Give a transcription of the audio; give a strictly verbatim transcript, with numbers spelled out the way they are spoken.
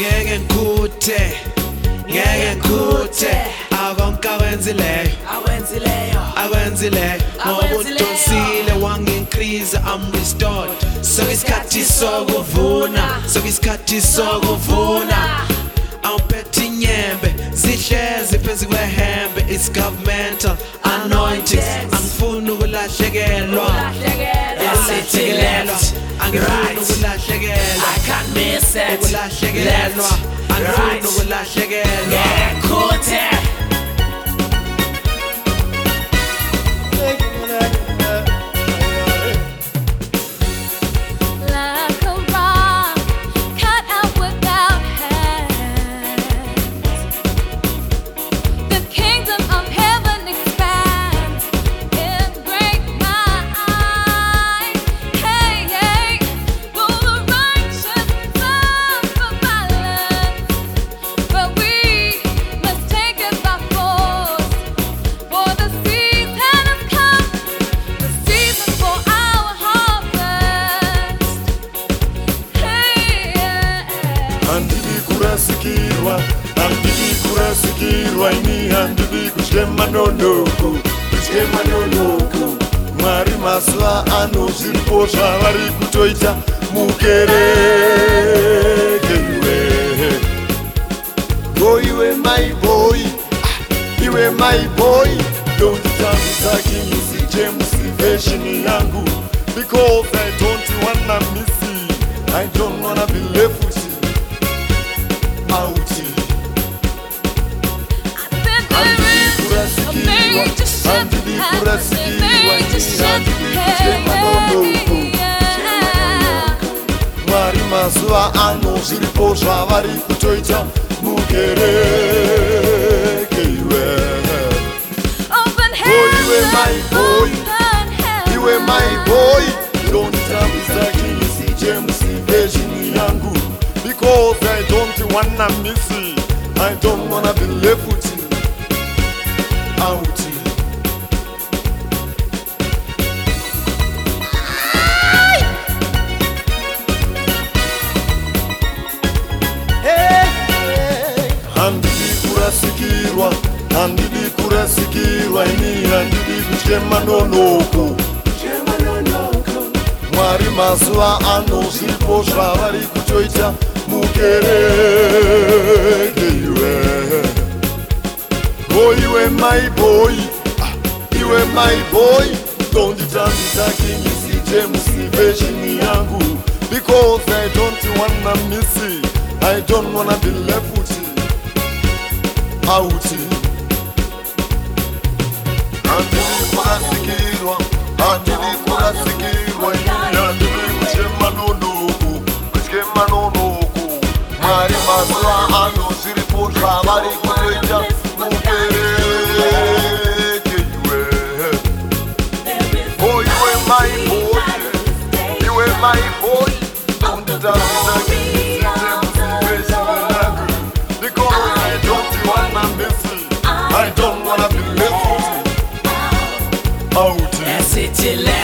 ngeke ngikuthe ngeke ngikuthe akonke akwenzileyo Awenzileyo akwenzileyo ngoba udonsile wangincrease I'm restored sokisikhathi sokuvuna sokisikhathi sokuvuna awuphethe inyembe zihlezi phezu kwehembe it's governmental anointings angifuni ukulahlekelwa Ulahlekelwa angifuni ukulahlekelwa I can't miss it ukulahlekelwa angifuni ukulahlekelwa Ngekuthe Like a rock cut out without hands, the kingdom of heaven expands in great might. Hey, hey, though the righteous suffer violence, but we must take it by force. For the season has come, the season for our harvest. Hey, yeah. Handidi kurasikirwa, handidi kurasikirwa ini handidi kuchema nonoku, kuchema nonoku. Mwari mazuva ano zviripo zvavari kutoita mukereke iwe. Go iwe my boy, ah, iwe my boy. Don't tell me James version yangu, because I don't wanna miss it. I don't wanna be left with you. Out. There is a major shift happening, major shift. Hey, yeah. Mwari mazuva ano zviripo zvavari kutoita mukereke iwe. Open iwe my heavens, boy, open heavens. iwe my boy. Don't tell me Zakini James version yangu, because I don't wanna miss it. I don't wanna be left with you. Out. Handidi kurasikirwa, handidi kurasikirwa ini handidi kuchema nonoku. Mwari mazuva ano zviripo zvavari kutoita mukereke iwe. Go iwe my boy, ah, iwe my boy. Tonditambisa King James version yangu, because I don't wanna miss it. I don't wanna be left with you. Out. Handidi kurasikirwa, handidi kurasikirwa ini handidi kuchema nonoku, kuchema nonoku. Mwari mazuva ano zviripo zvavari kutoita mukereke iwe. Oh, iwe my boy, iwe my boy. Don't tell me because I don't wanna miss it. I don't wanna be left with you. Out. City